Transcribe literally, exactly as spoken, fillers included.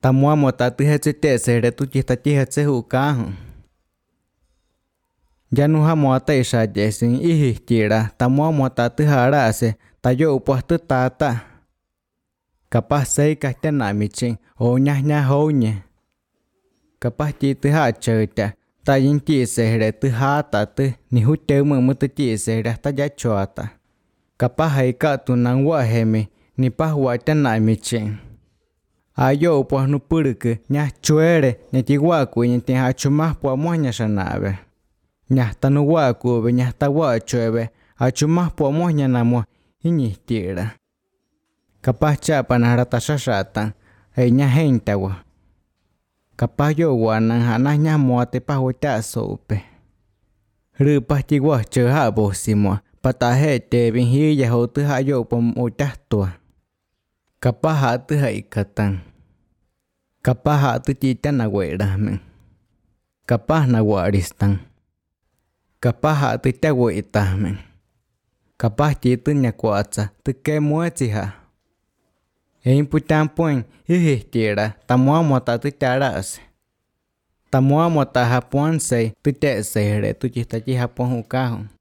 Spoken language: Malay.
Tamua mota tu hetse te sere tu chista chi hetse hukahu. Ya nuha mota isha jesin ihi tira tamua mota tu harase tayo upuastu tata. Kapah sei kahte namichin o nyah nyah hounye. Kapah chi tu ha chöta tayin chi sere tu hata tu ni hute mumu tu chi sere ta ya chuata. Kapah haika tu nang wahemi ni pah wata namichin. Ayo upuah nu puruku nyah chuere ni ti waku ni ti hachumah pua mohnya sanabe. Nyah tanu waku be nyah ta wachuebe hachumah pua mohnya namo hinyih tira. Kapah chapa na rata shashata hei nyah heintawa. Kapah yo wanang hanah nyah muate pah wata sope. Rupah ti wah choha bosimwa patahe te binhi ya ho tu hayo pom utah tua. Kapah hatu haikatan. Kapah hatu cita na werahmen. Kapah na waristan. Kapah hatu ta weitahmen. Kapah citu nyakuatsa tu ke muatsiha. Ein putampuin hihi tira tamua mota tu taras. Tamua mota hapuan sei tu te sere tu cita ci hapuan hukahu.